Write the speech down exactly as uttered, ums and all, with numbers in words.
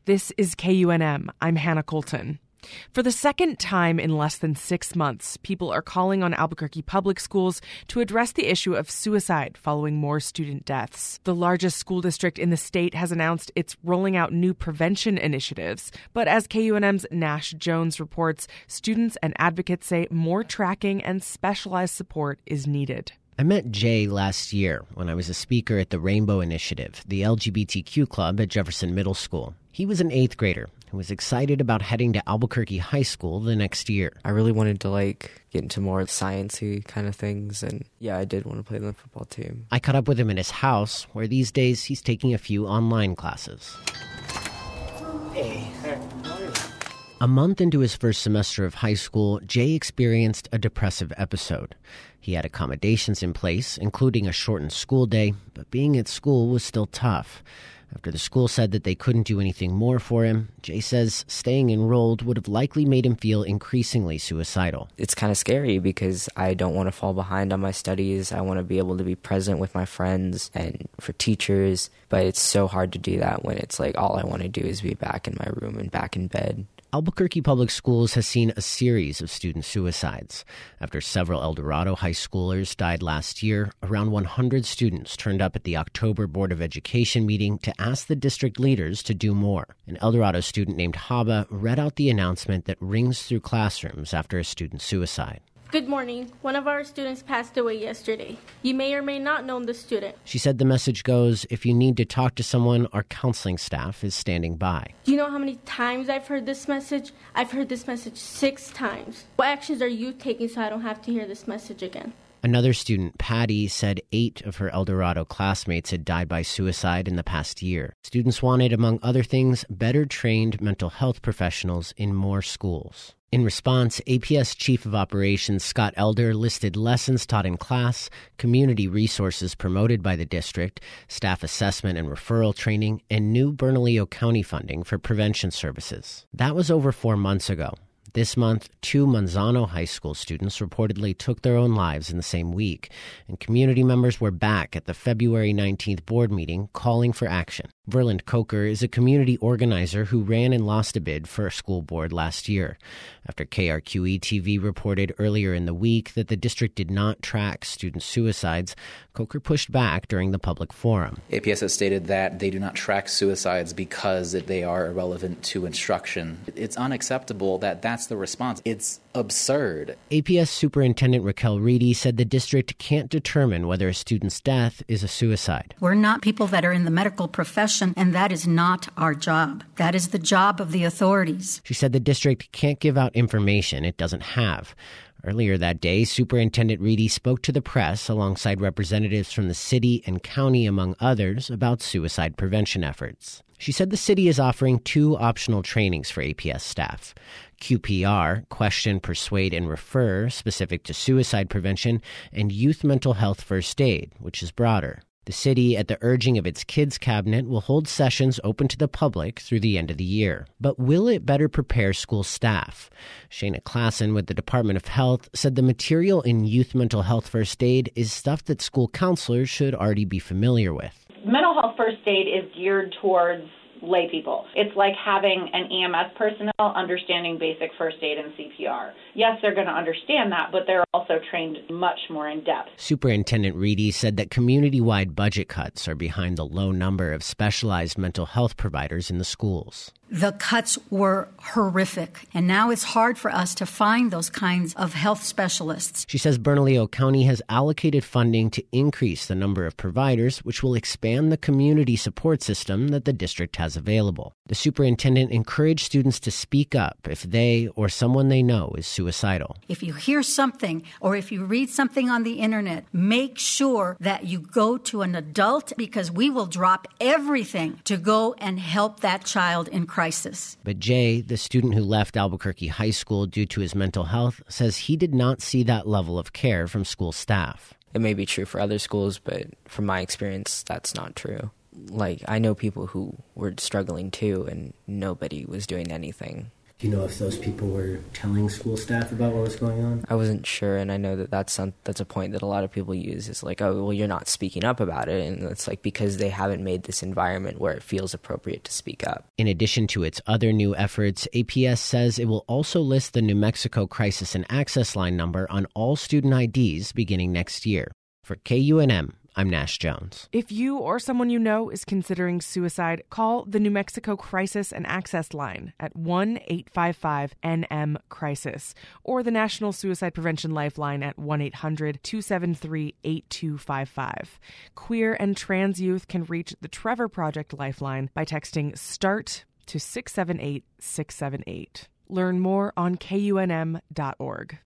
This is K U N M. I'm Hannah Colton. For the second time in less than six months, people are calling on Albuquerque Public Schools to address the issue of suicide following more student deaths. The largest school district in the state has announced it's rolling out new prevention initiatives. But as K U N M's Nash Jones reports, students and advocates say more tracking and specialized support is needed. I met Jay last year when I was a speaker at the Rainbow Initiative, the L G B T Q club at Jefferson Middle School. He was an eighth grader who was excited about heading to Albuquerque High School the next year. I really wanted to, like, get into more science-y kind of things, and yeah, I did want to play on the football team. I caught up with him at his house, where these days he's taking a few online classes. Hey. A month into his first semester of high school, Jay experienced a depressive episode. He had accommodations in place, including a shortened school day, but being at school was still tough. After the school said that they couldn't do anything more for him, Jay says staying enrolled would have likely made him feel increasingly suicidal. It's kind of scary because I don't want to fall behind on my studies. I want to be able to be present with my friends and for teachers, but it's so hard to do that when it's like all I want to do is be back in my room and back in bed. Albuquerque Public Schools has seen a series of student suicides. After several El Dorado high schoolers died last year, around one hundred students turned up at the October Board of Education meeting to ask the district leaders to do more. An El Dorado student named Haba read out the announcement that rings through classrooms after a student's suicide. Good morning. One of our students passed away yesterday. You may or may not know the student. She said the message goes, if you need to talk to someone, our counseling staff is standing by. Do you know how many times I've heard this message? I've heard this message six times. What actions are you taking so I don't have to hear this message again? Another student, Patty, said eight of her El Dorado classmates had died by suicide in the past year. Students wanted, among other things, better trained mental health professionals in more schools. In response, A P S Chief of Operations Scott Elder listed lessons taught in class, community resources promoted by the district, staff assessment and referral training, and new Bernalillo County funding for prevention services. That was over four months ago. This month, two Manzano High School students reportedly took their own lives in the same week, and community members were back at the February nineteenth board meeting calling for action. Verland Coker is a community organizer who ran and lost a bid for a school board last year. After K R Q E T V reported earlier in the week that the district did not track student suicides, Coker pushed back during the public forum. A P S has stated that they do not track suicides because they are irrelevant to instruction. It's unacceptable that that's the response. It's absurd. A P S Superintendent Raquel Reedy said the district can't determine whether a student's death is a suicide. We're not people that are in the medical profession, and that is not our job. That is the job of the authorities. She said the district can't give out information it doesn't have. Earlier that day, Superintendent Reedy spoke to the press alongside representatives from the city and county, among others, about suicide prevention efforts. She said the city is offering two optional trainings for A P S staff. Q P R, Question, Persuade, and Refer, specific to suicide prevention, and Youth Mental Health First Aid, which is broader. The city, at the urging of its kids cabinet, will hold sessions open to the public through the end of the year. But will it better prepare school staff? Shayna Klassen with the Department of Health said the material in Youth Mental Health First Aid is stuff that school counselors should already be familiar with. Mental health first aid is geared towards lay people. It's like having an E M S personnel understanding basic first aid and C P R. Yes, they're going to understand that, but they're also trained much more in depth. Superintendent Reedy said that community-wide budget cuts are behind the low number of specialized mental health providers in the schools. The cuts were horrific, and now it's hard for us to find those kinds of health specialists. She says Bernalillo County has allocated funding to increase the number of providers, which will expand the community support system that the district has available. The superintendent encouraged students to speak up if they or someone they know is suicidal. If you hear something or if you read something on the internet, make sure that you go to an adult, because we will drop everything to go and help that child in crisis. But Jay, the student who left Albuquerque High School due to his mental health, says he did not see that level of care from school staff. It may be true for other schools, but from my experience, that's not true. Like, I know people who were struggling too, and nobody was doing anything. Do you know if those people were telling school staff about what was going on? I wasn't sure, and I know that that's, some, that's a point that a lot of people use. It's like, oh, well, you're not speaking up about it, and it's like because they haven't made this environment where it feels appropriate to speak up. In addition to its other new efforts, A P S says it will also list the New Mexico Crisis and Access Line number on all student I Ds beginning next year. For K U N M, I'm Nash Jones. If you or someone you know is considering suicide, call the New Mexico Crisis and Access Line at one eight five five N M crisis or the National Suicide Prevention Lifeline at one eight hundred two seven three eight two five five. Queer and trans youth can reach the Trevor Project Lifeline by texting START to six seven eight six seven eight. Learn more on K U N M dot org.